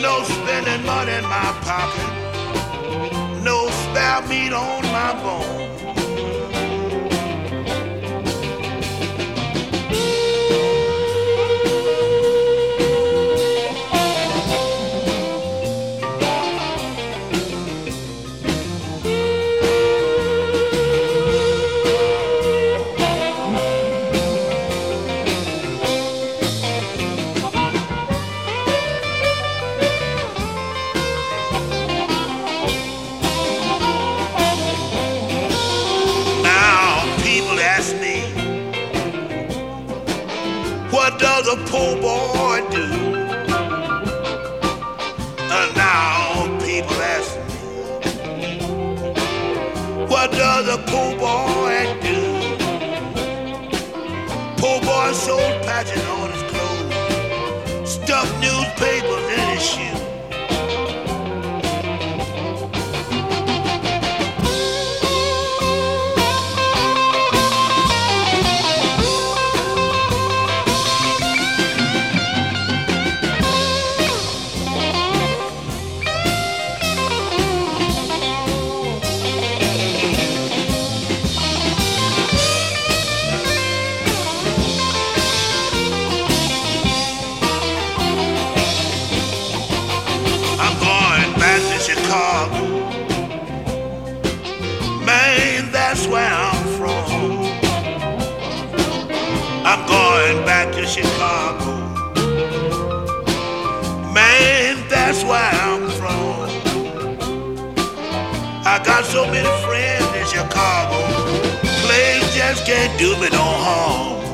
No spending money in my pocket, no spare meat on my bone. What does a poor boy do? Now people ask me, what does a poor boy do? Poor boy sold patches on his clothes, stuffed newspapers in his shoes. Chicago, man, that's where I'm from. I'm going back to Chicago, man, that's where I'm from. I got so many friends in Chicago, place just can't do me no harm.